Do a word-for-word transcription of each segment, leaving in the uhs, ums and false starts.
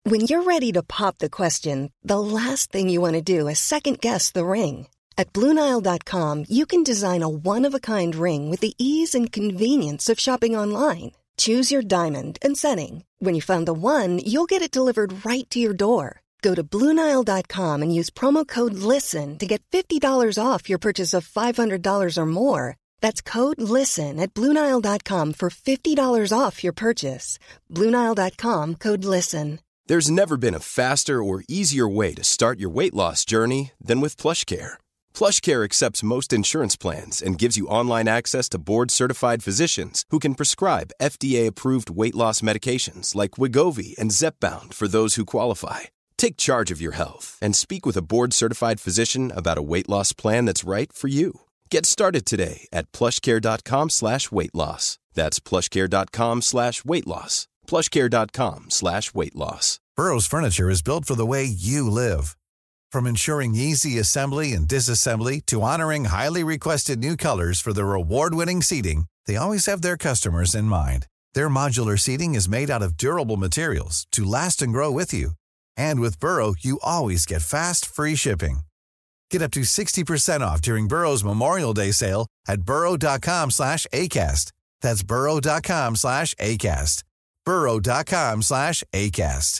When you're ready to pop the question, the last thing you want to do is second-guess the ring. At Blue Nile dot com, you can design a one-of-a-kind ring with the ease and convenience of shopping online. Choose your diamond and setting. When you find the one, you'll get it delivered right to your door. Go to Blue Nile dot com and use promo code LISTEN to get fifty dollars off your purchase of five hundred dollars or more. That's code LISTEN at Blue Nile dot com for fifty dollars off your purchase. Blue Nile dot com, code LISTEN. There's never been a faster or easier way to start your weight loss journey than with PlushCare. PlushCare accepts most insurance plans and gives you online access to board-certified physicians who can prescribe F D A-approved weight loss medications like Wegovy and Zepbound for those who qualify. Take charge of your health and speak with a board-certified physician about a weight loss plan that's right for you. Get started today at plushcare.com slash weight loss. That's plushcare.com slash weight loss. plushcare.com slash weight loss. Burrow's furniture is built for the way you live. From ensuring easy assembly and disassembly to honoring highly requested new colors for their award-winning seating, they always have their customers in mind. Their modular seating is made out of durable materials to last and grow with you. And with Burrow, you always get fast, free shipping. Get up to sixty percent off during Burrow's Memorial Day sale at burrow.com slash ACAST. That's burrow.com slash ACAST. burrow.com slash ACAST.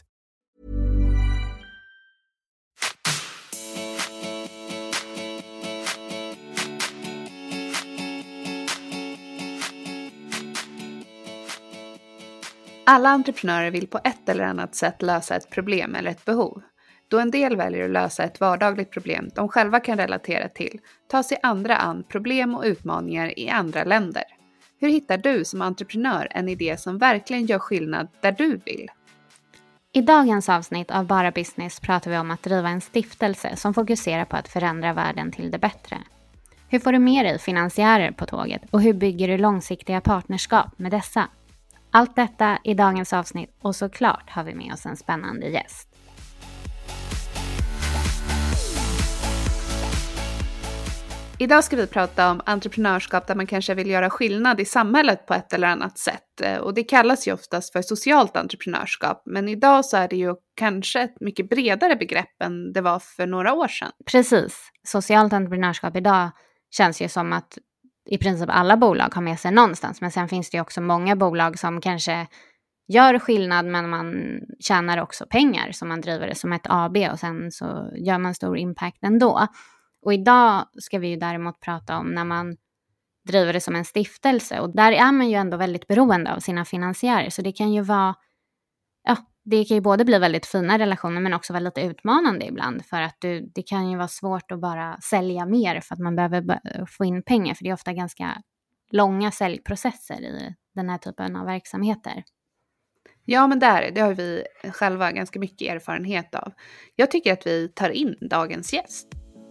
Alla entreprenörer vill på ett eller annat sätt lösa ett problem eller ett behov. Då en del väljer att lösa ett vardagligt problem de själva kan relatera till, tar sig andra an problem och utmaningar i andra länder. Hur hittar du som entreprenör en idé som verkligen gör skillnad där du vill? I dagens avsnitt av Bara Business pratar vi om att driva en stiftelse som fokuserar på att förändra världen till det bättre. Hur får du med dig finansiärer på tåget och hur bygger du långsiktiga partnerskap med dessa? Allt detta i dagens avsnitt och såklart har vi med oss en spännande gäst. Idag ska vi prata om entreprenörskap där man kanske vill göra skillnad i samhället på ett eller annat sätt. Och det kallas ju oftast för socialt entreprenörskap. Men idag så är det ju kanske ett mycket bredare begrepp än det var för några år sedan. Precis. Socialt entreprenörskap idag känns ju som att i princip alla bolag har med sig någonstans. Men sen finns det ju också många bolag som kanske gör skillnad men man tjänar också pengar. Så man driver det som ett A B och sen så gör man stor impact ändå. Och idag ska vi ju däremot prata om när man driver det som en stiftelse. Och där är man ju ändå väldigt beroende av sina finansiärer. Så det kan ju vara, ja, det kan ju både bli väldigt fina relationer men också vara lite utmanande ibland. För att du, det kan ju vara svårt att bara sälja mer för att man behöver få in pengar. För det är ofta ganska långa säljprocesser i den här typen av verksamheter. Ja, men där, det har vi själva ganska mycket erfarenhet av. Jag tycker att vi tar in dagens gäst.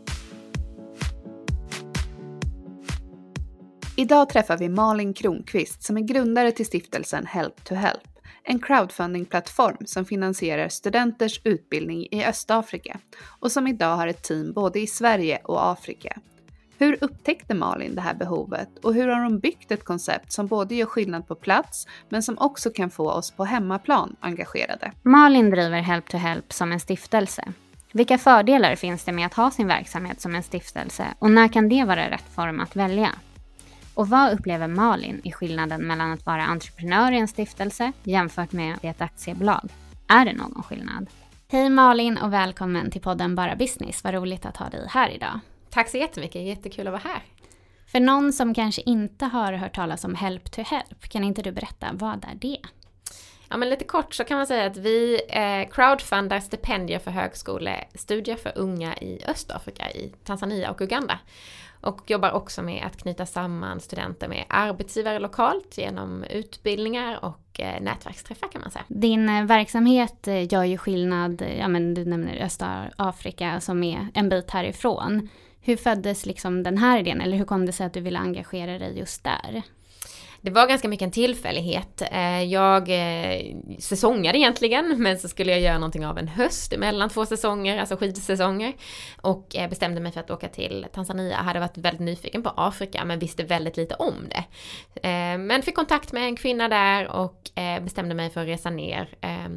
Idag träffar vi Malin Kronqvist som är grundare till stiftelsen Help to Help, en crowdfunding-plattform som finansierar studenters utbildning i Östafrika och som idag har ett team både i Sverige och Afrika. Hur upptäckte Malin det här behovet och hur har de byggt ett koncept som både gör skillnad på plats men som också kan få oss på hemmaplan engagerade? Malin driver Help to Help som en stiftelse. Vilka fördelar finns det med att ha sin verksamhet som en stiftelse och när kan det vara rätt form att välja? Och vad upplever Malin i skillnaden mellan att vara entreprenör i en stiftelse jämfört med ett aktiebolag? Är det någon skillnad? Hej Malin och välkommen till podden Bara Business. Vad roligt att ha dig här idag. Tack så jättemycket, jättekul att vara här. För någon som kanske inte har hört talas om Help to Help, kan inte du berätta, vad är det? Ja, men lite kort så kan man säga att vi eh, crowdfundar stipendier för högskolestudier för unga i Östafrika, i Tanzania och Uganda. Och jobbar också med att knyta samman studenter med arbetsgivare lokalt genom utbildningar och eh, nätverksträffar kan man säga. Din eh, verksamhet eh, gör ju skillnad, ja men du nämner Östafrika som är en bit härifrån. Hur föddes liksom den här idén eller hur kom det sig att du ville engagera dig just där? Det var ganska mycket en tillfällighet. Jag säsongade egentligen, men så skulle jag göra någonting av en höst mellan två säsonger, alltså skidsäsonger. Och bestämde mig för att åka till Tanzania. Jag hade varit väldigt nyfiken på Afrika, men visste väldigt lite om det. Men fick kontakt med en kvinna där och bestämde mig för att resa ner.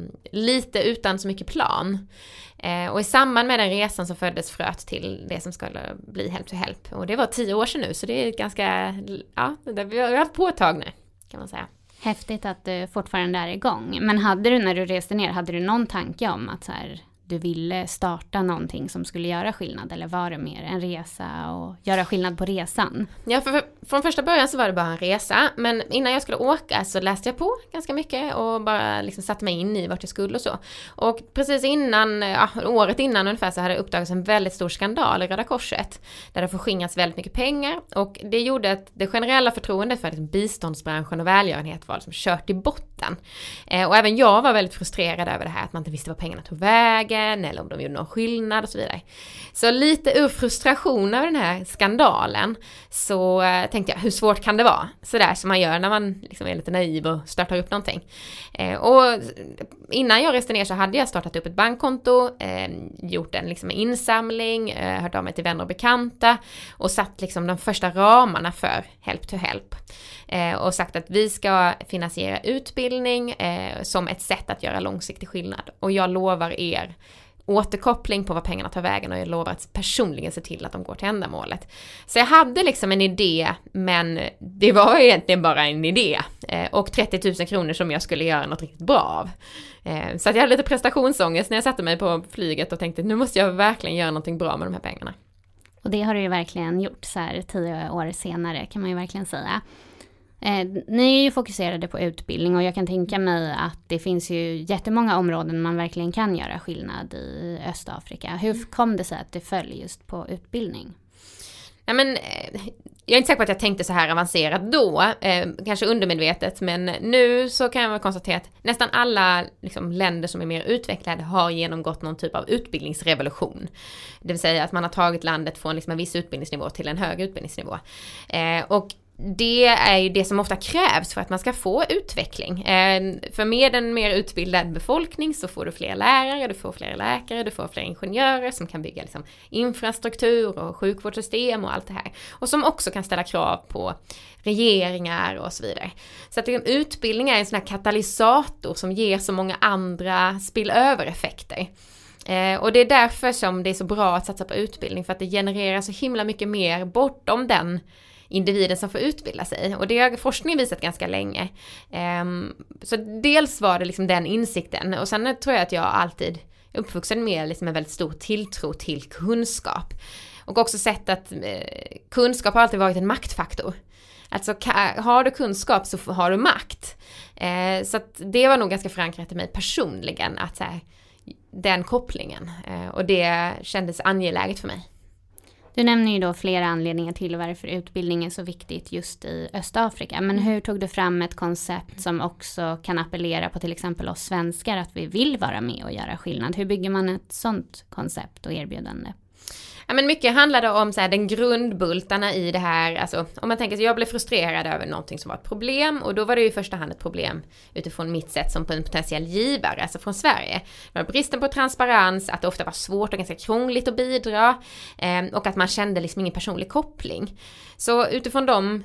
Lite utan så mycket plan. Och i samband med den resan så föddes fröet till det som skulle bli Help to Help. Och det var tio år sedan nu, så det är ganska, ja, vi har haft på ett tag nu, kan man säga. Häftigt att du fortfarande är igång. Men hade du, när du reste ner, hade du någon tanke om att så här, du ville starta någonting som skulle göra skillnad? Eller var det mer en resa och göra skillnad på resan? Ja, för, för, från första början så var det bara en resa. Men innan jag skulle åka så läste jag på ganska mycket och bara liksom satte mig in i vart jag skulle och så. Och precis innan, ja, året innan ungefär, så hade det uppdagats en väldigt stor skandal i Röda Korset. Där det förskingrats väldigt mycket pengar. Och det gjorde att det generella förtroendet för liksom biståndsbranschen och välgörenhet var liksom kört i botten. Eh, och även jag var väldigt frustrerad över det här, att man inte visste vad pengarna tog vägen eller om de gjorde någon skillnad och så vidare. Så lite ur frustration över den här skandalen så äh, tänkte jag, hur svårt kan det vara? Sådär som man gör när man liksom är lite naiv och startar upp någonting. Eh, och innan jag reste ner så hade jag startat upp ett bankkonto, eh, gjort en liksom insamling, eh, hört av mig till vänner och bekanta och satt liksom de första ramarna för Help to Help. Eh, och sagt att vi ska finansiera utbildning eh, som ett sätt att göra långsiktig skillnad. Och jag lovar er återkoppling på vad pengarna tar vägen, och jag lovar att personligen se till att de går till ändamålet. Så jag hade liksom en idé, men det var egentligen bara en idé. Eh, och trettio tusen kronor som jag skulle göra något riktigt bra av. Eh, så att jag hade lite prestationsångest när jag satte mig på flyget och tänkte, nu måste jag verkligen göra någonting bra med de här pengarna. Och det har du ju verkligen gjort så här tio år senare, kan man ju verkligen säga. Eh, ni är ju fokuserade på utbildning, och jag kan tänka mig att det finns ju jättemånga områden man verkligen kan göra skillnad i Östafrika. Hur kom det sig att det föll just på utbildning? Ja, men, jag är inte säker på att jag tänkte så här avancerat då, eh, kanske undermedvetet, men nu så kan jag väl konstatera att nästan alla liksom, länder som är mer utvecklade har genomgått någon typ av utbildningsrevolution. Det vill säga att man har tagit landet från liksom, en viss utbildningsnivå till en hög utbildningsnivå. Eh, och det är ju det som ofta krävs för att man ska få utveckling. Eh, för med en mer utbildad befolkning så får du fler lärare, du får fler läkare, du får fler ingenjörer som kan bygga liksom, infrastruktur och sjukvårdssystem och allt det här. Och som också kan ställa krav på regeringar och så vidare. Så att liksom, utbildning är en sån här katalysator som ger så många andra spillövereffekter. Eh, och det är därför som det är så bra att satsa på utbildning, för att det genererar så himla mycket mer bortom den individen som får utbilda sig. Och det har forskningen visat ganska länge. Um, så dels var det liksom den insikten. Och sen tror jag att jag alltid uppvuxen med liksom en väldigt stor tilltro till kunskap. Och också sett att eh, kunskap har alltid varit en maktfaktor. Alltså har du kunskap så har du makt. Eh, så att det var nog ganska förankrat i mig personligen, att så här, den kopplingen. Eh, och det kändes angeläget för mig. Du nämner ju då flera anledningar till varför utbildning är så viktigt just i Östafrika. Men hur tog du fram ett koncept som också kan appellera på till exempel oss svenskar, att vi vill vara med och göra skillnad? Hur bygger man ett sånt koncept och erbjudande? Ja, men mycket handlade om så här, den grundbultarna i det här. Alltså, om man tänker att jag blev frustrerad över någonting som var ett problem, och då var det ju i första hand ett problem utifrån mitt sätt som en potentiell givare, alltså från Sverige. Det var bristen på transparens, att det ofta var svårt och ganska krångligt att bidra, eh, och att man kände liksom ingen personlig koppling. Så utifrån de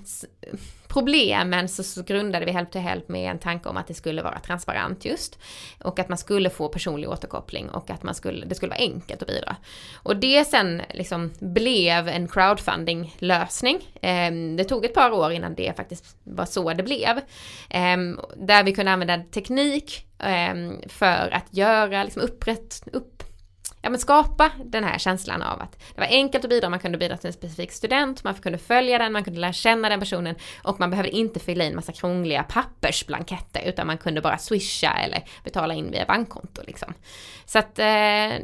problemen så, så grundade vi Help to Help med en tanke om att det skulle vara transparent just, och att man skulle få personlig återkoppling, och att man skulle, det skulle vara enkelt att bidra. Och det sen liksom blev en crowdfunding-lösning. Eh, det tog ett par år innan det faktiskt var så det blev. Eh, där vi kunde använda teknik eh, för att göra liksom upprätt, upp Ja, men skapa den här känslan av att det var enkelt att bidra. Man kunde bidra till en specifik student, man kunde följa den, man kunde lära känna den personen, och man behövde inte fylla in massa krångliga pappersblanketter, utan man kunde bara swisha eller betala in via bankkonto liksom. Så att eh,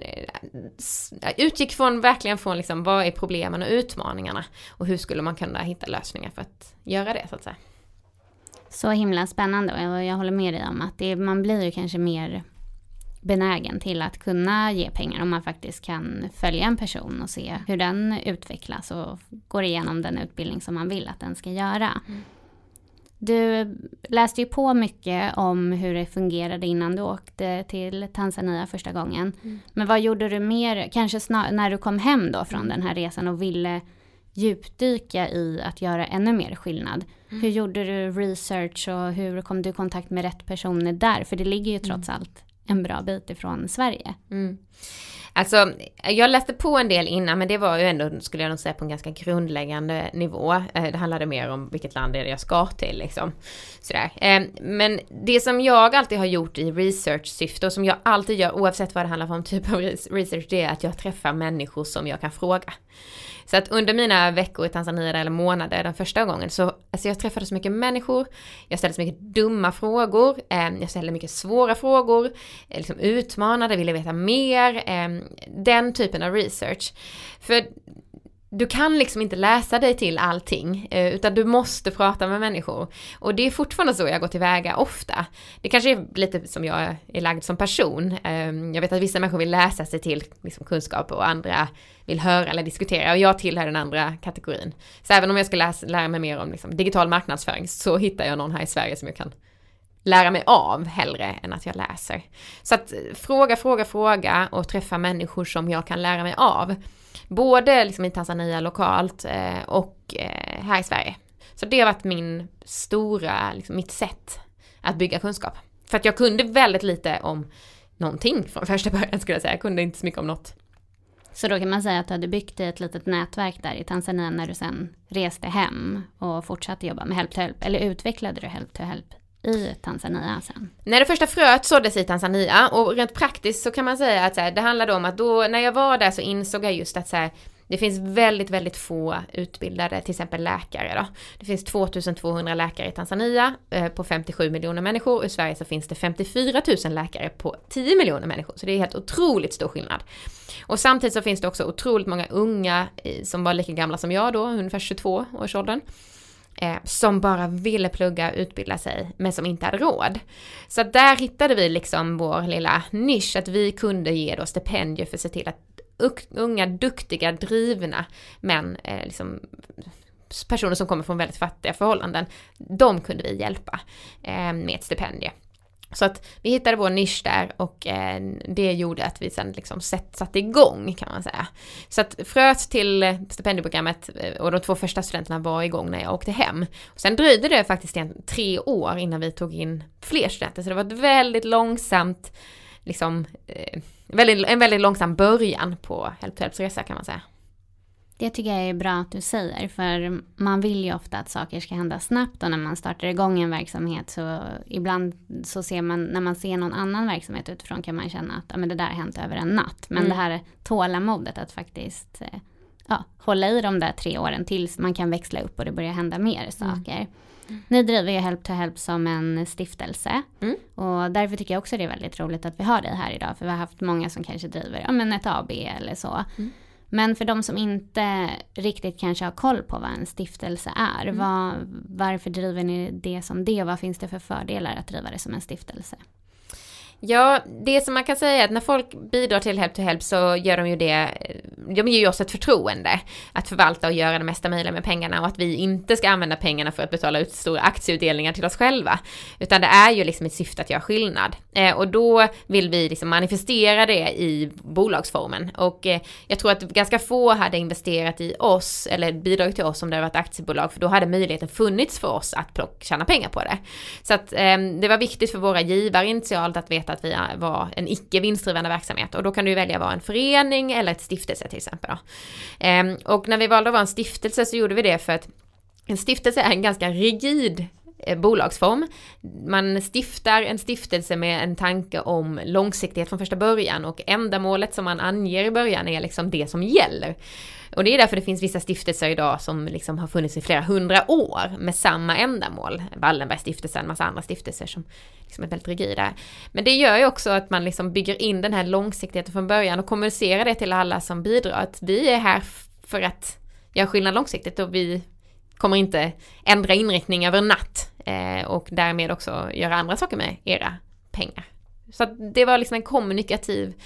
utgick från, verkligen från liksom, vad är problemen och utmaningarna, och hur skulle man kunna hitta lösningar för att göra det, så att säga. Så himla spännande, och jag håller med dig om att det, man blir ju kanske mer benägen till att kunna ge pengar om man faktiskt kan följa en person och se hur den utvecklas och går igenom den utbildning som man vill att den ska göra. Mm. Du läste ju på mycket om hur det fungerade innan du åkte till Tanzania första gången. Mm. Men vad gjorde du mer, kanske snar- när du kom hem då från den här resan och ville djupdyka i att göra ännu mer skillnad? Mm. Hur gjorde du research och hur kom du i kontakt med rätt personer där? För det ligger ju trots mm. allt en bra bit ifrån Sverige. Mm. Alltså, jag läste på en del innan, men det var ju ändå, skulle jag nog säga, på en ganska grundläggande nivå. Det handlade mer om vilket land är det jag ska till, liksom. Sådär. Men det som jag alltid har gjort i research-syfte, och som jag alltid gör oavsett vad det handlar om typ av research, det är att jag träffar människor som jag kan fråga. Så att under mina veckor i Tanzania eller månader den första gången så alltså jag träffade så mycket människor, jag ställde så mycket dumma frågor, eh, jag ställde mycket svåra frågor, eh, liksom utmanade, ville veta mer, eh, den typen av research. För du kan liksom inte läsa dig till allting, eh, utan du måste prata med människor. Och det är fortfarande så jag går tillväga ofta. Det kanske är lite som jag är lagd som person. Eh, jag vet att vissa människor vill läsa sig till liksom, kunskap och andra vill höra eller diskutera. Och jag tillhör den andra kategorin. Så även om jag ska läsa, lära mig mer om liksom, digital marknadsföring så hittar jag någon här i Sverige som jag kan lära mig av hellre än att jag läser. Så att fråga, fråga, fråga och träffa människor som jag kan lära mig av. Både liksom i Tanzania lokalt eh, och eh, här i Sverige. Så det har varit min stora, liksom, mitt sätt att bygga kunskap. För att jag kunde väldigt lite om någonting från första början, skulle jag säga. Jag kunde inte så mycket om något. Så då kan man säga att du hade byggt ett litet nätverk där i Tanzania när du sen reste hem och fortsatte jobba med Help to Help. Eller utvecklade du Help to Help i Tanzania sen? När det första fröet såddes i Tanzania, och rent praktiskt så kan man säga att så här, det handlade om att då, när jag var där så insåg jag just att så här, det finns väldigt, väldigt få utbildade, till exempel läkare då. Det finns tvåtusen tvåhundra läkare i Tanzania eh, på femtiosju miljoner människor. I Sverige så finns det femtiofyra tusen läkare på tio miljoner människor. Så det är helt otroligt stor skillnad. Och samtidigt så finns det också otroligt många unga eh, som var lika gamla som jag då, ungefär tjugotvå års åldern. Eh, som bara ville plugga och utbilda sig, men som inte hade råd. Så där hittade vi liksom vår lilla nisch, att vi kunde ge då stipendier för att se till att unga, duktiga, drivna män, eh, liksom, personer som kommer från väldigt fattiga förhållanden, de kunde vi hjälpa eh, med ett stipendie. Så att vi hittade vår nisch där, och eh, det gjorde att vi sen liksom set, satte igång, kan man säga. Så att fröet till stipendieprogrammet och de två första studenterna var igång när jag åkte hem. Och sen dröjde det faktiskt igen tre år innan vi tog in fler studenter. Så det var ett väldigt långsamt, liksom, eh, väldigt, en väldigt långsam början på Help to Helps resa, kan man säga. Det tycker jag är bra att du säger, för man vill ju ofta att saker ska hända snabbt, och när man startar igång en verksamhet så ibland så ser man, när man ser någon annan verksamhet utifrån kan man känna att ja, men det där har hänt över en natt. Men mm. det här tålamodet att faktiskt ja, hålla i de där tre åren tills man kan växla upp och det börjar hända mer saker. Mm. Mm. Ni driver ju Help to Help som en stiftelse mm. och därför tycker jag också det är väldigt roligt att vi har dig här idag, för vi har haft många som kanske driver ja, men ett A B eller så. Mm. Men för de som inte riktigt kanske har koll på vad en stiftelse är, mm. vad, varför driver ni det som det, och vad finns det för fördelar att driva det som en stiftelse? Ja, det som man kan säga är att när folk bidrar till Help to Help så gör de ju det, de ger ju oss ett förtroende att förvalta och göra det mesta möjliga med pengarna, och att vi inte ska använda pengarna för att betala ut stora aktieutdelningar till oss själva, utan det är ju liksom ett syfte att göra skillnad. Eh, och då vill vi liksom manifestera det i bolagsformen, och eh, jag tror att ganska få hade investerat i oss eller bidragit till oss om det hade varit aktiebolag, för då hade möjligheten funnits för oss att plocka, tjäna pengar på det. Så att eh, det var viktigt för våra givare initialt att veta att vi var en icke vinstdrivande verksamhet, och då kan du välja att vara en förening eller ett stiftelse till exempel. Ehm, och när vi valde att vara en stiftelse så gjorde vi det för att en stiftelse är en ganska rigid eh, bolagsform. Man stiftar en stiftelse med en tanke om långsiktighet från första början, och ändamålet som man anger i början är liksom det som gäller. Och det är därför det finns vissa stiftelser idag som liksom har funnits i flera hundra år med samma ändamål. Wallenbergstiftelsen, en massa andra stiftelser som liksom är väldigt rigida. Men det gör ju också att man liksom bygger in den här långsiktigheten från början och kommunicerar det till alla som bidrar. Att vi är här för att göra skillnad långsiktigt, och vi kommer inte ändra inriktning över en natt. Eh, och därmed också göra andra saker med era pengar. Så att det var liksom en kommunikativ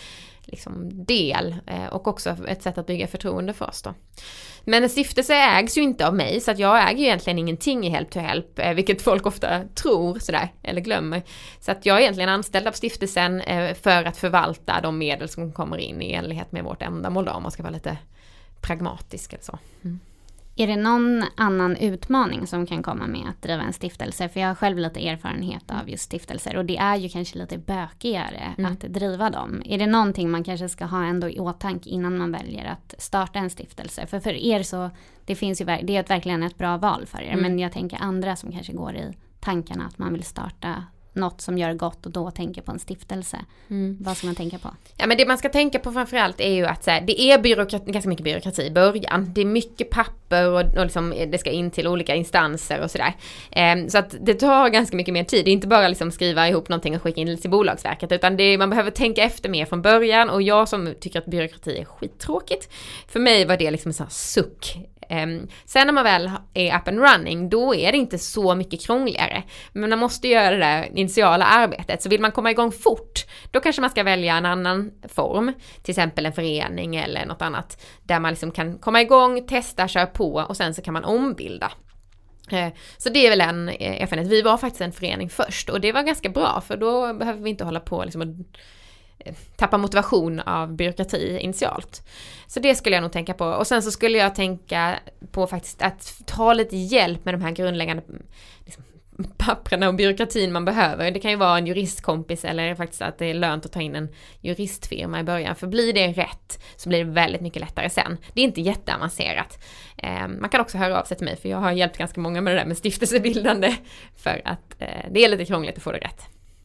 liksom del eh, och också ett sätt att bygga förtroende för oss då. Men en stiftelse ägs ju inte av mig, så att jag äger ju egentligen ingenting i Help to Help, eh, vilket folk ofta tror sådär, eller glömmer. Så att jag är egentligen anställd av stiftelsen eh, för att förvalta de medel som kommer in i enlighet med vårt ändamål då, om man ska vara lite pragmatisk eller så. Mm. Är det någon annan utmaning som kan komma med att driva en stiftelse? För jag har själv lite erfarenhet av just stiftelser och det är ju kanske lite bökigare mm. att driva dem. Är det någonting man kanske ska ha ändå i åtanke innan man väljer att starta en stiftelse? För för er så, det finns ju, det är ett, verkligen ett bra val för er. Mm. Men jag tänker andra som kanske går i tankarna att man vill starta något som gör gott och då tänker på en stiftelse. Mm. Vad ska man tänka på? Ja, men det man ska tänka på framförallt är ju att så här, det är byråkrati, ganska mycket byråkrati i början. Det är mycket papper och, och liksom, det ska in till olika instanser och sådär. Eh, så att det tar ganska mycket mer tid. Det är inte bara liksom skriva ihop någonting och skicka in det till Bolagsverket, utan det är, man behöver tänka efter mer från början. Och jag som tycker att byråkrati är skittråkigt, för mig var det liksom en sån här suck. Um, sen när man väl är up and running, då är det inte så mycket krångligare, men man måste göra det där initiala arbetet. Så vill man komma igång fort, då kanske man ska välja en annan form, till exempel en förening eller något annat, där man liksom kan komma igång, testa, köra på och sen så kan man ombilda. uh, så det är väl en erfarenhet. Vi var faktiskt en förening först och det var ganska bra, för då behöver vi inte hålla på liksom att tappa motivation av byråkrati initialt. Så det skulle jag nog tänka på. Och sen så skulle jag tänka på faktiskt att ta lite hjälp med de här grundläggande liksom, papperna och byråkratin man behöver. Det kan ju vara en juristkompis eller faktiskt att det är lönt att ta in en juristfirma i början. För blir det rätt så blir det väldigt mycket lättare sen. Det är inte jätteavancerat. Eh, man kan också höra av sig till mig, för jag har hjälpt ganska många med det där med stiftelsebildande, för att eh, det är lite krångligt att få det rätt.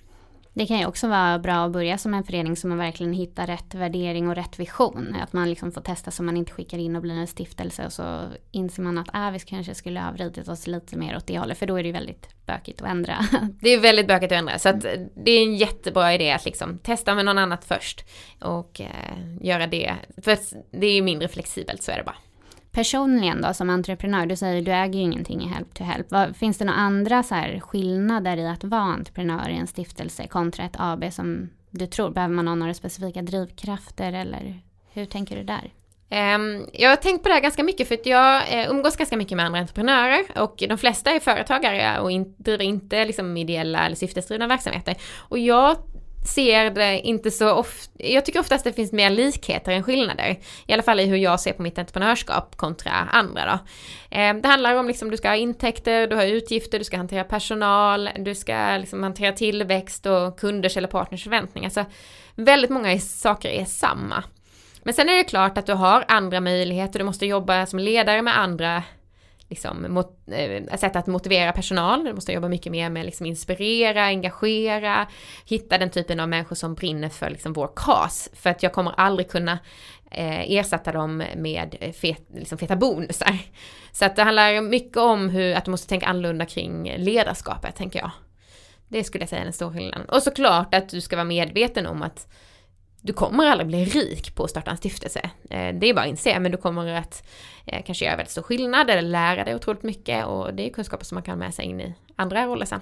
Det kan ju också vara bra att börja som en förening som man verkligen hittar rätt värdering och rätt vision. Att man liksom får testa så man inte skickar in och blir en stiftelse och så inser man att ah, vi kanske skulle ha vridit oss lite mer åt det hållet, för då är det ju väldigt bökigt att ändra. Det är väldigt bökigt att ändra, så att det är en jättebra idé att liksom testa med någon annat först och eh, göra det. För det är mindre flexibelt, så är det bara. Personligen då, som entreprenör, du säger du äger ju ingenting i Help to Help. Vad, finns det några andra så här skillnader i att vara entreprenör i en stiftelse kontra ett A B som du tror? Behöver man ha några specifika drivkrafter eller hur tänker du där? Um, jag har tänkt på det här ganska mycket, för att jag uh, umgås ganska mycket med andra entreprenörer och de flesta är företagare och in, driver inte liksom ideella eller syftesdrivna verksamheter. Och jag ser det inte så ofta, jag tycker oftast det finns mer likheter än skillnader, i alla fall i hur jag ser på mitt entreprenörskap kontra andra då. Eh, det handlar om liksom, du ska ha intäkter, du har utgifter, du ska hantera personal, du ska liksom hantera tillväxt och kunders eller partners förväntningar, så väldigt många saker är samma. Men sen är det klart att du har andra möjligheter, du måste jobba som ledare med andra liksom, mot, äh, sätt att motivera personal. Du måste jobba mycket mer med liksom, inspirera, engagera, hitta den typen av människor som brinner för liksom, vår cause. För att jag kommer aldrig kunna eh, ersätta dem med fet, liksom, feta bonusar. Så att det handlar mycket om hur, att du måste tänka annorlunda kring ledarskapet, tänker jag. Det skulle jag säga är en stor skillnad. Och såklart att du ska vara medveten om att du kommer aldrig bli rik på att starta en stiftelse. Det är bara att inse, men du kommer att eh, kanske göra väldigt stor skillnad eller lära dig otroligt mycket, och det är kunskaper som man kan med sig in i andra roller sen.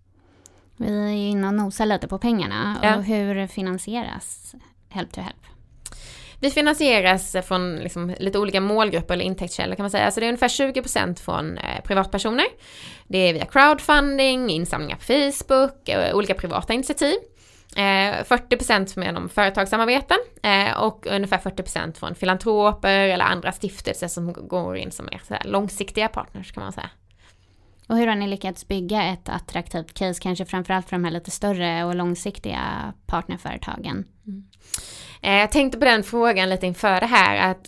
Vi är inne och nosar lite på pengarna. Ja. Och hur finansieras Help to Help? Vi finansieras från liksom lite olika målgrupper eller intäktskällor, kan man säga. Så det är ungefär tjugo procent från eh, privatpersoner. Det är via crowdfunding, insamlingar på Facebook, eh, olika privata initiativ. Eh, fyrtio procent genom företagssamarbeten eh, och ungefär fyrtio procent från filantroper eller andra stiftelser som går in som är så här långsiktiga partners, kan man säga. Och hur har ni lyckats bygga ett attraktivt case, kanske framförallt för de här lite större och långsiktiga partnerföretagen? Mm. Eh, jag tänkte på den frågan lite inför det här, att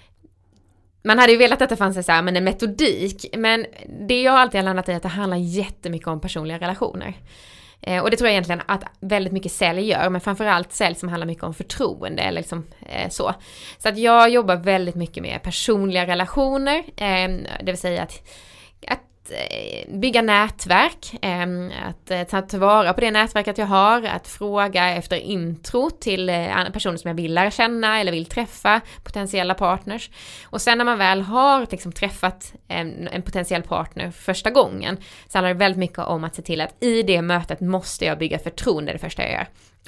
man hade ju velat att det fanns en, så här, men en metodik, men det jag alltid har landat i att det handlar jättemycket om personliga relationer. Och det tror jag egentligen att väldigt mycket sälj gör, men framförallt sälj som handlar mycket om förtroende eller liksom, eh, så. Så att jag jobbar väldigt mycket med personliga relationer, eh, det vill säga att, att bygga nätverk, att ta tillvara på det nätverket jag har, att fråga efter intro till personer som jag vill lära känna eller vill träffa, potentiella partners. Och sen när man väl har liksom träffat en, en potentiell partner första gången, så handlar det väldigt mycket om att se till att i det mötet måste jag bygga förtroende det första jag gör.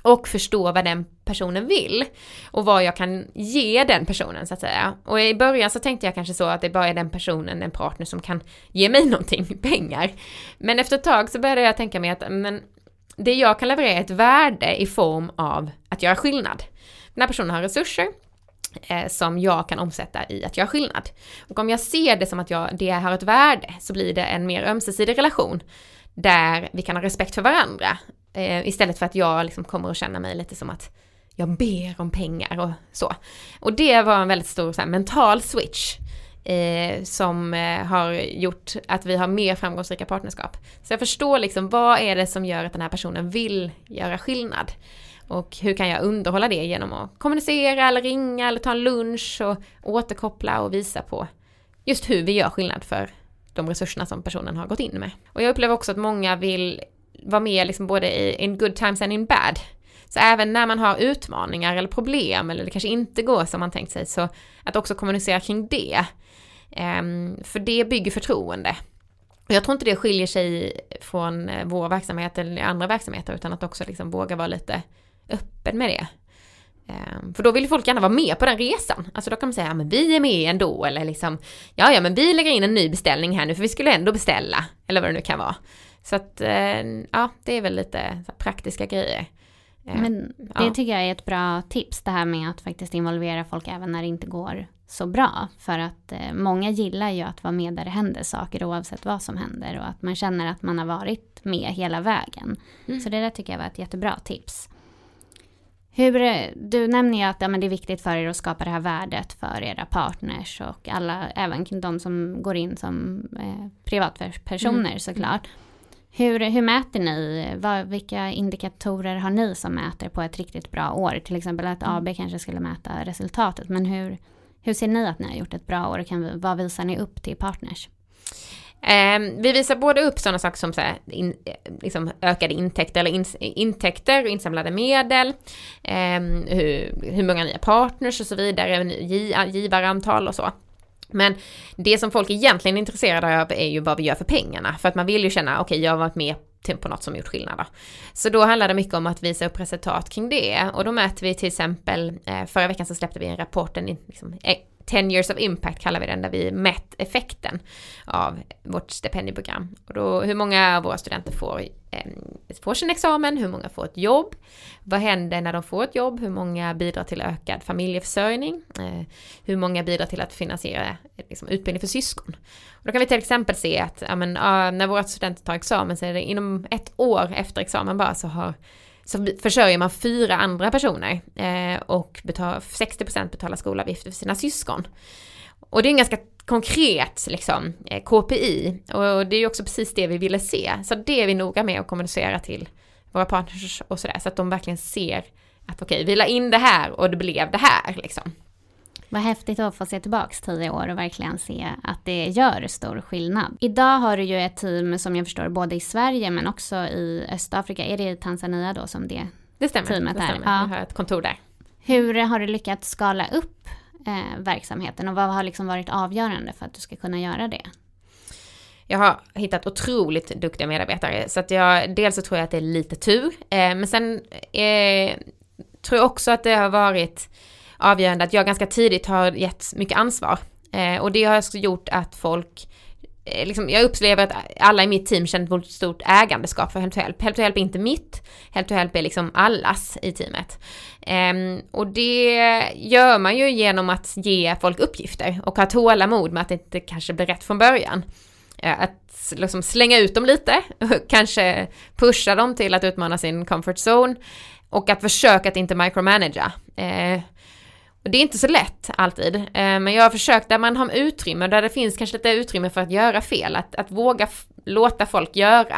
och förstå vad den personen vill och vad jag kan ge den personen så att säga. Och i början så tänkte jag kanske så att det bara är den personen, en partner som kan ge mig någonting, pengar. Men efter ett tag så började jag tänka mig att men, det jag kan leverera är ett värde i form av att göra skillnad. Den här personen har resurser eh, som jag kan omsätta i att göra skillnad. Och om jag ser det som att jag, det har ett värde så blir det en mer ömsesidig relation där vi kan ha respekt för varandra. Eh, istället för att jag liksom kommer att känna mig lite som att jag ber om pengar och så. Och det var en väldigt stor så här, mental switch eh, som eh, har gjort att vi har mer framgångsrika partnerskap. Så jag förstår liksom vad är det som gör att den här personen vill göra skillnad. Och hur kan jag underhålla det genom att kommunicera eller ringa eller ta en lunch och återkoppla och visa på just hur vi gör skillnad för de resurserna som personen har gått in med. Och jag upplever också att många vill vara med liksom både i in good times and in bad. Så även när man har utmaningar eller problem eller det kanske inte går som man tänkt sig, så att också kommunicera kring det. Um, för det bygger förtroende. Och jag tror inte det skiljer sig från vår verksamhet eller andra verksamheter, utan att också liksom våga vara lite öppen med det. Um, för då vill folk gärna vara med på den resan. Alltså då kan man säga, ja men vi är med ändå. Eller liksom, ja ja men vi lägger in en ny beställning här nu för vi skulle ändå beställa. Eller vad det nu kan vara. Så att, uh, ja det är väl lite så praktiska grejer. Uh, men det ja. tycker jag är ett bra tips. Det här med att faktiskt involvera folk även när det inte går så bra. För att uh, många gillar ju att vara med där det händer saker oavsett vad som händer. Och att man känner att man har varit med hela vägen. Mm. Så det där tycker jag var ett jättebra tips. Hur, du nämner ju att ja, men det är viktigt för er att skapa det här värdet för era partners och alla, även de som går in som eh, privatpersoner mm. såklart. Hur, hur mäter ni? Vad, vilka indikatorer har ni som mäter på ett riktigt bra år? Till exempel att A B kanske skulle mäta resultatet. Men hur, hur ser ni att ni har gjort ett bra år? Och kan vi, vad visar ni upp till partners? Eh, vi visar både upp sådana saker som så här, in, liksom ökade intäkter eller in, intäkter och insamlade medel, eh, hur, hur många nya partners och så vidare, givarantal och så. Men det som folk egentligen är intresserade av är ju vad vi gör för pengarna. För att man vill ju känna, okej okay, jag har varit med på något som gjort skillnad då. Så då handlar det mycket om att visa upp resultat kring det. Och då mäter vi till exempel, eh, förra veckan så släppte vi en rapport, en liksom, ten years of impact kallar vi den, där vi mätt effekten av vårt stipendieprogram. Och då, hur många av våra studenter får, eh, får sin examen, hur många får ett jobb, vad händer när de får ett jobb, hur många bidrar till ökad familjeförsörjning, eh, hur många bidrar till att finansiera liksom, utbildning för syskon. Och då kan vi till exempel se att ja, men, uh, när våra studenter tar examen så är det inom ett år efter examen bara så har så försörjer man fyra andra personer eh, och betal, sextio procent betalar skolavgifter för sina syskon. Och det är en ganska konkret liksom, eh, K P I. Och det är ju också precis det vi ville se. Så det är vi noga med att kommunicera till våra partners och sådär. Så att de verkligen ser att okej, okay, vi la in det här och det blev det här liksom. Vad häftigt att få se tillbaka tio år och verkligen se att det gör stor skillnad. Idag har du ju ett team som jag förstår både i Sverige men också i Östafrika. Är det i Tanzania då som det, det stämmer, teamet det är? stämmer. Ja. Vi har ett kontor där. Hur har du lyckats skala upp eh, verksamheten och vad har liksom varit avgörande för att du ska kunna göra det? Jag har hittat otroligt duktiga medarbetare så att jag, dels så tror jag att det är lite tur eh, men sen eh, tror jag också att det har varit avgörande att jag ganska tidigt har gett mycket ansvar. Eh, och det har också gjort att folk, eh, liksom, jag upplever att alla i mitt team känner ett stort ägandeskap för Help to Help. Help to Help är inte mitt, Help to Help är liksom allas i teamet. Eh, och det gör man ju genom att ge folk uppgifter och ha tålamod med att det inte kanske blir rätt från början. Eh, att liksom slänga ut dem lite, kanske pusha dem till att utmana sin comfort zone och att försöka att inte micromanagera. Eh, Och det är inte så lätt alltid, men jag har försökt där man har utrymme, där det finns kanske lite utrymme för att göra fel, att, att våga f- låta folk göra.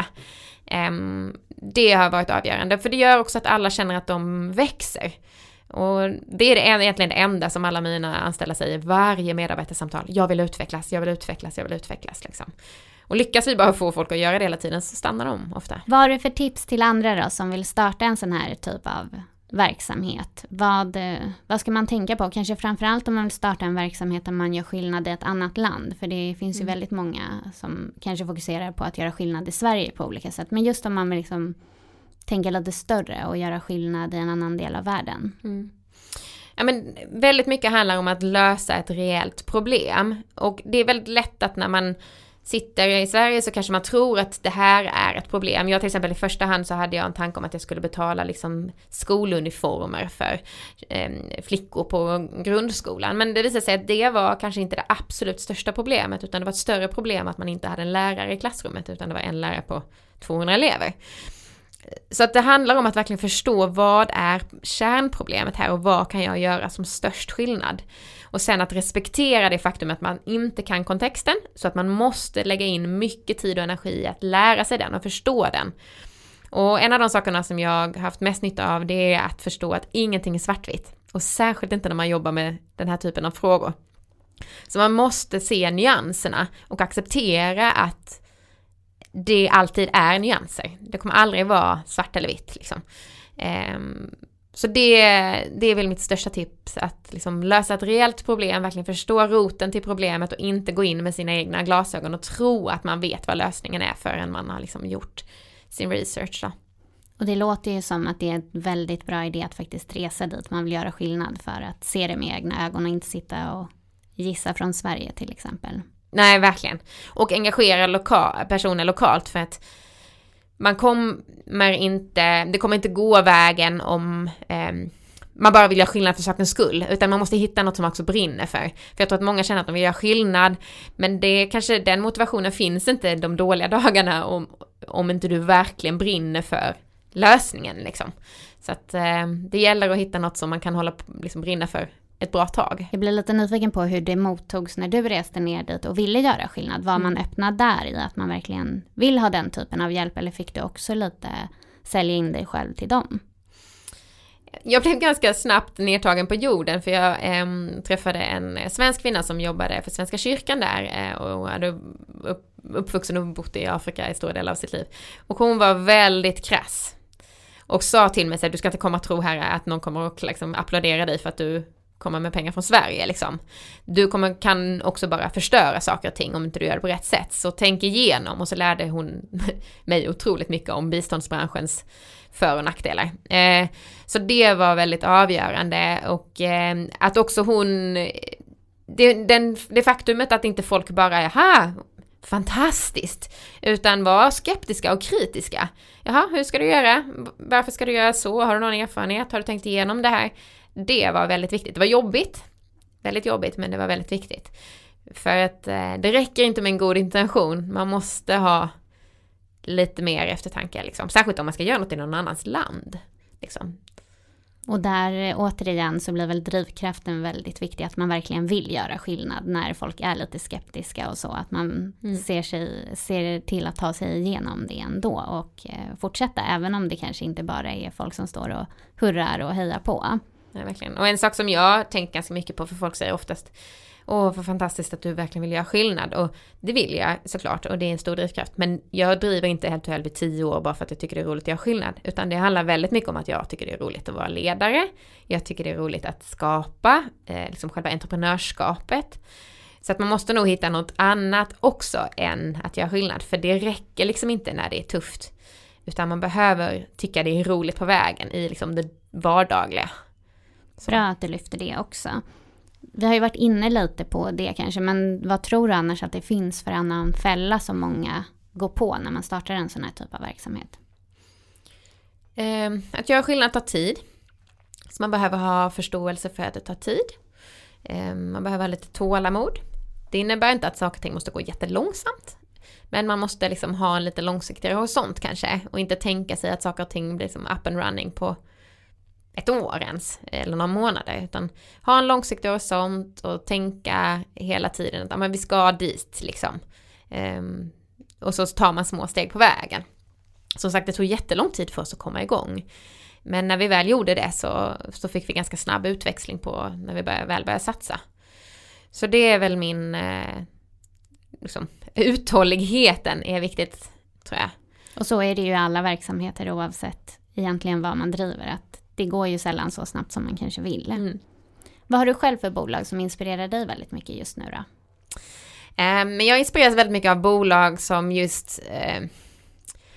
Det har varit avgörande, för det gör också att alla känner att de växer. Och det är det, egentligen det enda som alla mina anställda säger varje medarbetarsamtal. Jag vill utvecklas, jag vill utvecklas, jag vill utvecklas. Liksom. Och lyckas vi bara få folk att göra det hela tiden så stannar de ofta. Vad har du för tips till andra då som vill starta en sån här typ av verksamhet? Vad, vad ska man tänka på? Kanske framförallt om man vill starta en verksamhet där man gör skillnad i ett annat land. För det finns ju mm. väldigt många som kanske fokuserar på att göra skillnad i Sverige på olika sätt. Men just om man vill liksom tänka lite större och göra skillnad i en annan del av världen? Mm. Ja, men väldigt mycket handlar om att lösa ett reellt problem. Och det är väldigt lätt att när man sitter i Sverige så kanske man tror att det här är ett problem. Jag till exempel i första hand så hade jag en tanke om att jag skulle betala liksom skoluniformer för eh, flickor på grundskolan. Men det visade sig att det var kanske inte det absolut största problemet, utan det var ett större problem att man inte hade en lärare i klassrummet, utan det var en lärare på tvåhundra elever. Så att det handlar om att verkligen förstå vad är kärnproblemet här och vad kan jag göra som störst skillnad. Och sen att respektera det faktum att man inte kan kontexten, så att man måste lägga in mycket tid och energi i att lära sig den och förstå den. Och en av de sakerna som jag har haft mest nytta av, det är att förstå att ingenting är svartvitt. Och särskilt inte när man jobbar med den här typen av frågor. Så man måste se nyanserna och acceptera att det alltid är nyanser. Det kommer aldrig vara svart eller vitt. Liksom. Um, så det, det är väl mitt största tips. Att liksom lösa ett reellt problem, verkligen förstå roten till problemet och inte gå in med sina egna glasögon och tro att man vet vad lösningen är förrän man har liksom gjort sin research. Då. Och det låter ju som att det är en väldigt bra idé att faktiskt resa dit man vill göra skillnad, för att se det med egna ögon och inte sitta och gissa från Sverige till exempel. Nej, verkligen. Och engagera loka- personer lokalt, för att man kommer inte, det kommer inte gå vägen om eh, man bara vill göra skillnad för sakens skull, utan man måste hitta något som man också brinner för. För jag tror att många känner att de vill göra skillnad, men det kanske den motivationen finns inte de dåliga dagarna om, om inte du verkligen brinner för lösningen liksom. Så att eh, det gäller att hitta något som man kan hålla liksom brinna för ett bra tag. Jag blir lite nyfiken på hur det mottogs när du reste ner dit och ville göra skillnad. Var man öppnad där i att man verkligen vill ha den typen av hjälp, eller fick du också lite sälja in dig själv till dem? Jag blev ganska snabbt nedtagen på jorden, för jag eh, träffade en svensk kvinna som jobbade för Svenska kyrkan där eh, och hade upp, uppvuxen och bott i Afrika i stora delar av sitt liv. Och hon var väldigt krass och sa till mig att du ska inte komma och tro här att någon kommer att liksom applådera dig för att du kommer med pengar från Sverige. Liksom. Du kommer, kan också bara förstöra saker och ting om inte du gör det på rätt sätt. Så tänk igenom. Och så lärde hon mig otroligt mycket om biståndsbranschens för- och nackdelar. Eh, så det var väldigt avgörande. Och eh, att också hon... Det, den, det faktumet att inte folk bara är här fantastiskt, utan var skeptiska och kritiska. Jaha, hur ska du göra? Varför ska du göra så? Har du någon erfarenhet? Har du tänkt igenom det här? Det var väldigt viktigt. Det var jobbigt. Väldigt jobbigt, men det var väldigt viktigt. För att eh, det räcker inte med en god intention. Man måste ha lite mer eftertanke. Liksom. Särskilt om man ska göra något i någon annans land. Liksom. Och där återigen så blir väl drivkraften väldigt viktig. Att man verkligen vill göra skillnad när folk är lite skeptiska och så. Att man mm. ser, sig, ser till att ta sig igenom det ändå. Och eh, fortsätta, även om det kanske inte bara är folk som står och hurrar och hejar på. Ja, verkligen. Och en sak som jag tänker ganska mycket på, för folk säger oftast åh, vad fantastiskt att du verkligen vill göra skillnad. Och det vill jag såklart, och det är en stor drivkraft. Men jag driver inte helt och hållet i tio år bara för att jag tycker det är roligt att göra skillnad. Utan det handlar väldigt mycket om att jag tycker det är roligt att vara ledare. Jag tycker det är roligt att skapa, eh, liksom själva entreprenörskapet. Så att man måste nog hitta något annat också än att göra skillnad. För det räcker liksom inte när det är tufft. Utan man behöver tycka det är roligt på vägen i liksom det vardagliga. Så. Bra att du lyfter det också. Vi har ju varit inne lite på det kanske, men vad tror du annars att det finns för annan fälla som många går på när man startar en sån här typ av verksamhet? Eh, att göra skillnad tar tid. Så man behöver ha förståelse för att det tar tid. Eh, man behöver ha lite tålamod. Det innebär inte att saker och ting måste gå jättelångsamt. Men man måste liksom ha en lite långsiktigare horisont kanske. Och inte tänka sig att saker och ting blir liksom up and running på ett år ens, eller några månader, utan ha en långsiktig horisont och tänka hela tiden att ja, men vi ska dit liksom. Um, och så tar man små steg på vägen. Som sagt, det tog jättelång tid för oss att komma igång. Men när vi väl gjorde det så, så fick vi ganska snabb utväxling på när vi började, väl började satsa. Så det är väl min eh, liksom, uthålligheten är viktigt, tror jag. Och så är det ju i alla verksamheter oavsett egentligen vad man driver, att det går ju sällan så snabbt som man kanske vill. Mm. Vad har du själv för bolag som inspirerar dig väldigt mycket just nu då? Men jag inspireras väldigt mycket av bolag som just eh,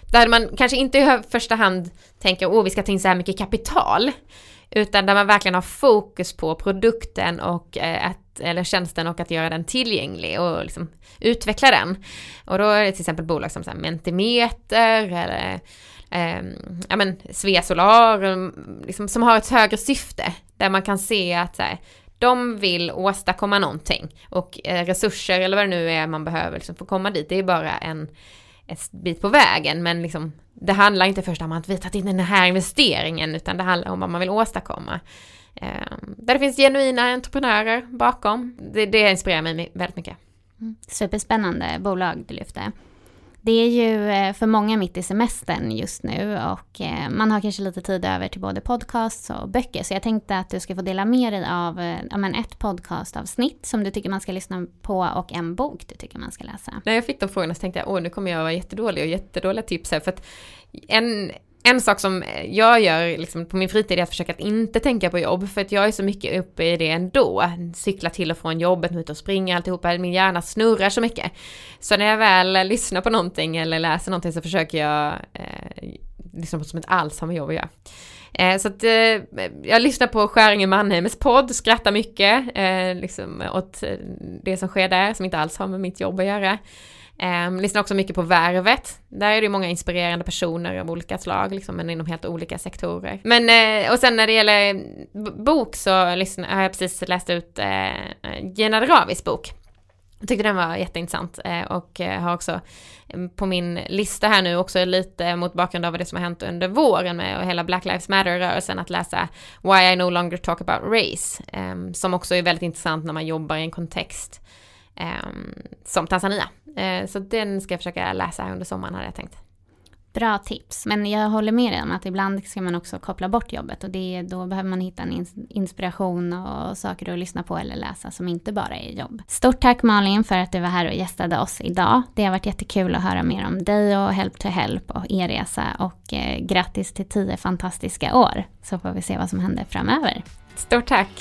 där man kanske inte i första hand tänker åh vi ska ta in så här mycket kapital, utan där man verkligen har fokus på produkten och eh, att, eller tjänsten och att göra den tillgänglig och liksom utveckla den. Och då är det till exempel bolag som så här Mentimeter eller eh, ja, men Svea Solar liksom, som har ett högre syfte där man kan se att så här, de vill åstadkomma någonting och eh, resurser eller vad det nu är man behöver liksom, för att komma dit. Det är bara en ett bit på vägen, men liksom, det handlar inte först om att vi tagit in den här investeringen, utan det handlar om vad man vill åstadkomma. Eh, där det finns genuina entreprenörer bakom. Det, det inspirerar mig väldigt mycket. Mm. Superspännande bolag du lyfter. Det är ju för många mitt i semestern just nu och man har kanske lite tid över till både podcasts och böcker. Så jag tänkte att du ska få dela med dig av ja, men ett podcastavsnitt som du tycker man ska lyssna på och en bok du tycker man ska läsa. När jag fick de frågorna så tänkte jag, åh nu kommer jag vara jättedålig och jättedåliga tips här. För att en... En sak som jag gör liksom på min fritid är att försöka att inte tänka på jobb, för att jag är så mycket uppe i det ändå. Cykla till och från jobbet, ut och springa, alltihopa. Min hjärna snurrar så mycket. Så när jag väl lyssnar på någonting eller läser någonting så försöker jag eh, lyssna på som inte alls har med jobb att göra. Eh, så att eh, jag lyssnar på Skäringe Mannheims podd, skrattar mycket eh, liksom åt det som sker där som inte alls har med mitt jobb att göra. Um, lyssnar också mycket på Värvet. Där är det många inspirerande personer av olika slag, liksom, men inom helt olika sektorer. Men, uh, och sen när det gäller b- bok så lyssnar, har jag precis läst ut uh, Gina Dirawi's bok. Jag tyckte den var jätteintressant uh, och uh, har också um, på min lista här nu också lite mot bakgrund av det som har hänt under våren med och hela Black Lives Matter-rörelsen att läsa Why I No Longer Talk About Race, um, som också är väldigt intressant när man jobbar i en kontext Um, som Tanzania. Uh, så den ska jag försöka läsa här under sommaren, hade jag tänkt. Bra tips. Men jag håller med dig om att ibland ska man också koppla bort jobbet. Och det, då behöver man hitta en ins- inspiration och saker att lyssna på eller läsa som inte bara är jobb. Stort tack Malin för att du var här och gästade oss idag. Det har varit jättekul att höra mer om dig och Help to Help och er resa. Och eh, grattis till tio fantastiska år. Så får vi se vad som händer framöver. Stort tack!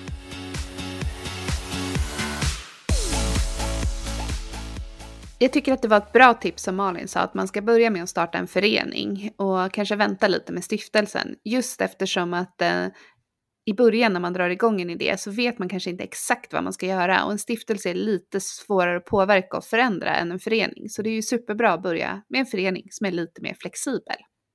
Jag tycker att det var ett bra tips som Malin sa, att man ska börja med att starta en förening och kanske vänta lite med stiftelsen. Just eftersom att eh, i början när man drar igång en idé så vet man kanske inte exakt vad man ska göra. Och en stiftelse är lite svårare att påverka och förändra än en förening. Så det är ju superbra att börja med en förening som är lite mer flexibel.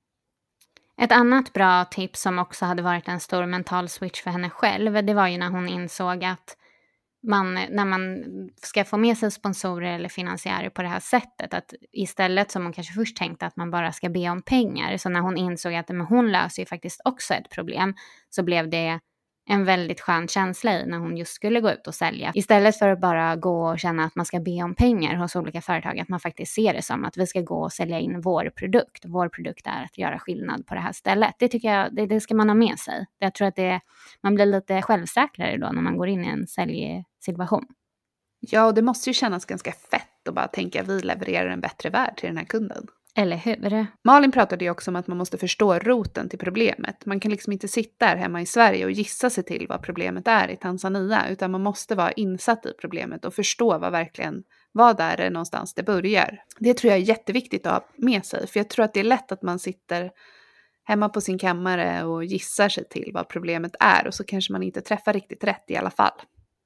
Ett annat bra tips som också hade varit en stor mental switch för henne själv, det var ju när hon insåg att man, när man ska få med sig sponsorer eller finansiärer på det här sättet, att istället som hon kanske först tänkte att man bara ska be om pengar, så när hon insåg att men hon löser ju faktiskt också ett problem, så blev det en väldigt skön känsla i när hon just skulle gå ut och sälja. Istället för att bara gå och känna att man ska be om pengar hos olika företag, att man faktiskt ser det som att vi ska gå och sälja in vår produkt. Vår produkt är att göra skillnad på det här stället. Det tycker jag, det, det ska man ha med sig. Jag tror att det, man blir lite självsäkrare då när man går in i en säljsituation. Ja, och det måste ju kännas ganska fett att bara tänka att vi levererar en bättre värld till den här kunden. Eller hur? Malin pratade ju också om att man måste förstå roten till problemet. Man kan liksom inte sitta här hemma i Sverige och gissa sig till vad problemet är i Tanzania, utan man måste vara insatt i problemet och förstå vad verkligen, vad är det någonstans det börjar. Det tror jag är jätteviktigt att ha med sig, för jag tror att det är lätt att man sitter hemma på sin kammare och gissar sig till vad problemet är och så kanske man inte träffar riktigt rätt i alla fall.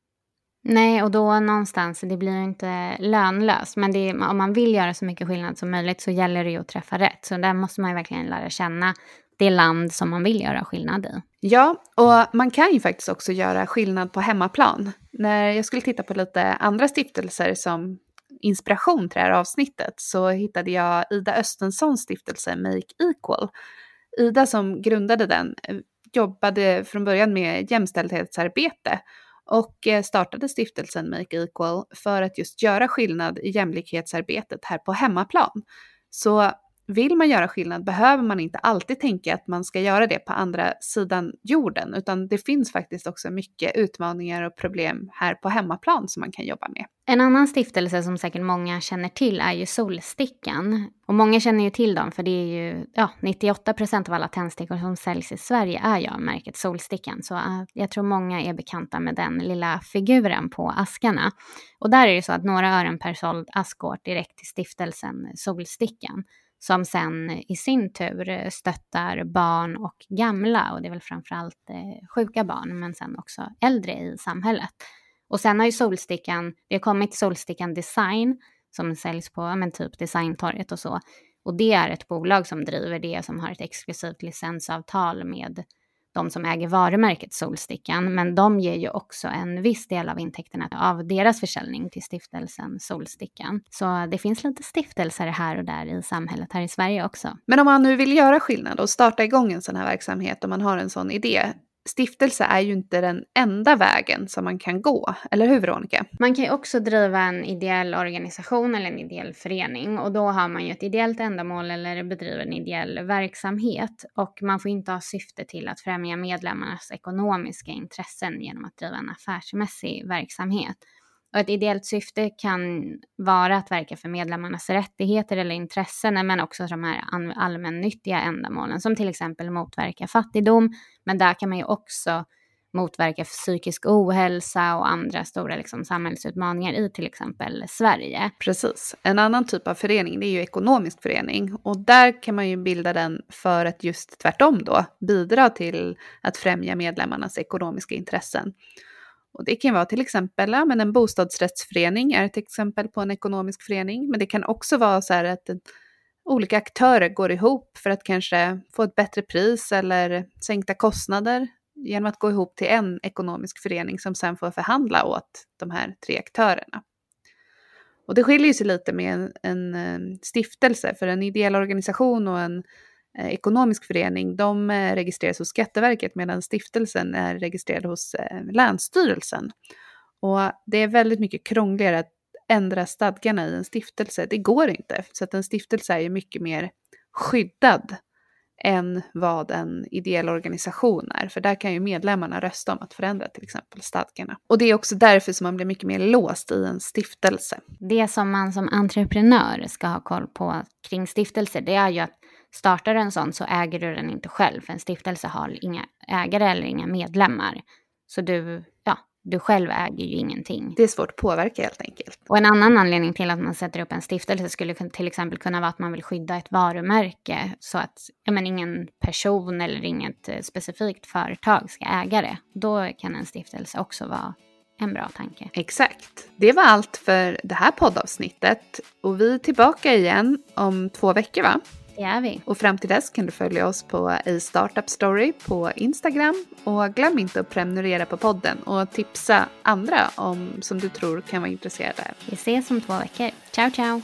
Nej, och då någonstans, det blir ju inte lönlöst. Men det, om man vill göra så mycket skillnad som möjligt så gäller det ju att träffa rätt. Så där måste man ju verkligen lära känna det land som man vill göra skillnad i. Ja, och man kan ju faktiskt också göra skillnad på hemmaplan. När jag skulle titta på lite andra stiftelser som inspiration till det här avsnittet så hittade jag Ida Östenssons stiftelse Make Equal. Ida som grundade den jobbade från början med jämställdhetsarbete och startade stiftelsen Make Equal för att just göra skillnad i jämlikhetsarbetet här på hemmaplan. Så vill man göra skillnad behöver man inte alltid tänka att man ska göra det på andra sidan jorden, utan det finns faktiskt också mycket utmaningar och problem här på hemmaplan som man kan jobba med. En annan stiftelse som säkert många känner till är ju Solstickan. Och många känner ju till dem för det är ju ja, nittioåtta procent av alla tändstickor som säljs i Sverige är ju av märket Solstickan. Så uh, jag tror många är bekanta med den lilla figuren på askarna. Och där är det så att några ören per såld ask går direkt till stiftelsen Solstickan. som sen i sin tur stöttar barn och gamla, och det är väl framförallt eh, sjuka barn men sen också äldre i samhället. Och sen har ju Solstickan, det har kommit Solstickan Design som säljs på men typ Designtorget och så. Och det är ett bolag som driver det, som har ett exklusivt licensavtal med de som äger varumärket Solstickan. Men de ger ju också en viss del av intäkterna av deras försäljning till stiftelsen Solstickan. Så det finns lite stiftelser här och där i samhället här i Sverige också. Men om man nu vill göra skillnad och starta igång en sån här verksamhet, om man har en sån idé, stiftelse är ju inte den enda vägen som man kan gå, eller hur Veronica? Man kan ju också driva en ideell organisation eller en ideell förening, och då har man ju ett ideellt ändamål eller bedriver en ideell verksamhet, och man får inte ha syfte till att främja medlemmarnas ekonomiska intressen genom att driva en affärsmässig verksamhet. Och ett ideellt syfte kan vara att verka för medlemmarnas rättigheter eller intressen, men också de här allmännyttiga ändamålen som till exempel motverka fattigdom. Men där kan man ju också motverka psykisk ohälsa och andra stora liksom, samhällsutmaningar i till exempel Sverige. Precis. En annan typ av förening, det är ju ekonomisk förening. Och där kan man ju bilda den för att just tvärtom då bidra till att främja medlemmarnas ekonomiska intressen. Och det kan vara till exempel, ja, men en bostadsrättsförening är ett exempel på en ekonomisk förening. Men det kan också vara så här att en, olika aktörer går ihop för att kanske få ett bättre pris eller sänkta kostnader genom att gå ihop till en ekonomisk förening som sen får förhandla åt de här tre aktörerna. Och det skiljer sig lite med en, en stiftelse, för en ideell organisation och en eh, ekonomisk förening, de eh, registreras hos Skatteverket medan stiftelsen är registrerad hos eh, Länsstyrelsen. Och det är väldigt mycket krångligare att ändra stadgarna i en stiftelse. Det går inte, så att en stiftelse är ju mycket mer skyddad än vad en ideell organisation är. För där kan ju medlemmarna rösta om att förändra till exempel stadgarna. Och det är också därför som man blir mycket mer låst i en stiftelse. Det som man som entreprenör ska ha koll på kring stiftelser, det är ju att startar en sån så äger du den inte själv. För en stiftelse har inga ägare eller inga medlemmar. Så du, ja, du själv äger ju ingenting. Det är svårt att påverka helt enkelt. Och en annan anledning till att man sätter upp en stiftelse skulle till exempel kunna vara att man vill skydda ett varumärke. Så att ja, men ingen person eller inget specifikt företag ska äga det. Då kan en stiftelse också vara en bra tanke. Exakt. Det var allt för det här poddavsnittet. Och vi är tillbaka igen om två veckor, va? Det är vi. Och fram till dess kan du följa oss på A Startup Story på Instagram. Och glöm inte att prenumerera på podden och tipsa andra om som du tror kan vara intresserade. Vi ses om två veckor. Ciao, ciao!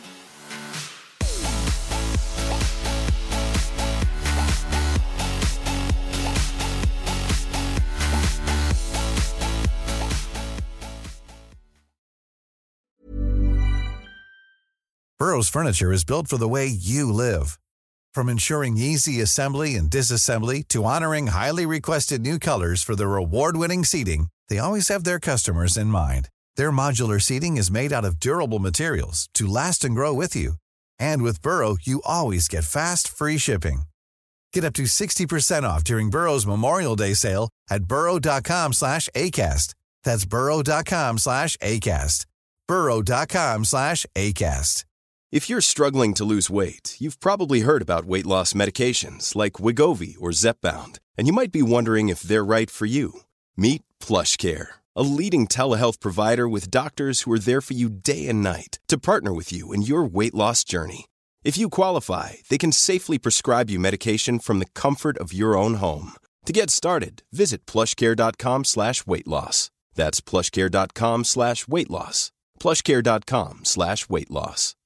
Burrow's furniture is built for the way you live. From ensuring easy assembly and disassembly to honoring highly requested new colors for their award-winning seating, they always have their customers in mind. Their modular seating is made out of durable materials to last and grow with you. And with Burrow, you always get fast, free shipping. Get up to sixty percent off during Burrow's Memorial Day sale at burrow.com slash ACAST. That's burrow.com slash ACAST. burrow.com slash ACAST. If you're struggling to lose weight, you've probably heard about weight loss medications like Wegovy or Zepbound, and you might be wondering if they're right for you. Meet PlushCare, a leading telehealth provider with doctors who are there for you day and night to partner with you in your weight loss journey. If you qualify, they can safely prescribe you medication from the comfort of your own home. To get started, visit plushcare.com slash weight loss. That's plushcare.com slash weight loss. plushcare.com slash weight loss.